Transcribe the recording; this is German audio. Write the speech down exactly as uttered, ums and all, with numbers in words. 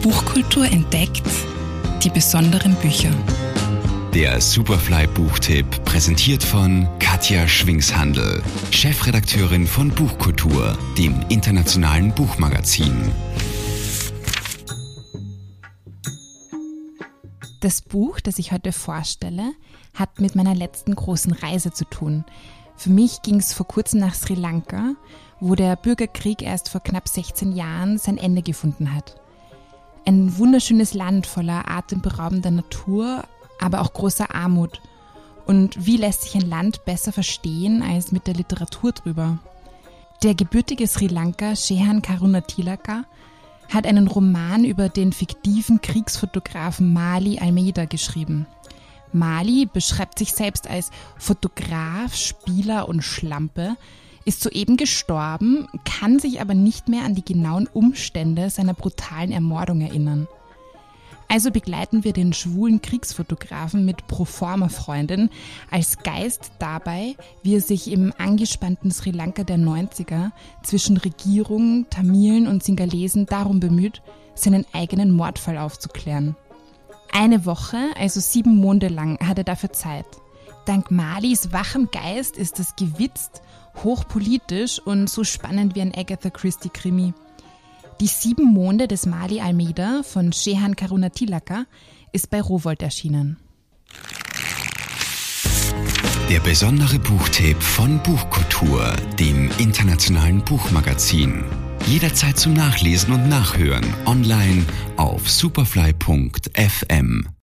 Buchkultur entdeckt, die besonderen Bücher. Der Superfly-Buchtipp, präsentiert von Katja Schwingshandl, Chefredakteurin von Buchkultur, dem internationalen Buchmagazin. Das Buch, das ich heute vorstelle, hat mit meiner letzten großen Reise zu tun. Für mich ging es vor kurzem nach Sri Lanka, wo der Bürgerkrieg erst vor knapp sechzehn Jahren sein Ende gefunden hat. Ein wunderschönes Land voller atemberaubender Natur, aber auch großer Armut. Und wie lässt sich ein Land besser verstehen als mit der Literatur drüber? Der gebürtige Sri Lanka, Shehan Karunatilaka, hat einen Roman über den fiktiven Kriegsfotografen Mali Almeida geschrieben. Mali beschreibt sich selbst als Fotograf, Spieler und Schlampe, ist soeben gestorben, kann sich aber nicht mehr an die genauen Umstände seiner brutalen Ermordung erinnern. Also begleiten wir den schwulen Kriegsfotografen mit Proforma-Freundin als Geist dabei, wie er sich im angespannten Sri Lanka der neunziger zwischen Regierung, Tamilen und Singalesen darum bemüht, seinen eigenen Mordfall aufzuklären. Eine Woche, also sieben Monate lang, hat er dafür Zeit. Dank Malis wachem Geist ist es gewitzt, hochpolitisch und so spannend wie ein Agatha Christie-Krimi. Die sieben Monde des Mali Almeida von Shehan Karunatilaka ist bei Rowohlt erschienen. Der besondere Buchtipp von Buchkultur, dem internationalen Buchmagazin. Jederzeit zum Nachlesen und Nachhören online auf superfly punkt f m.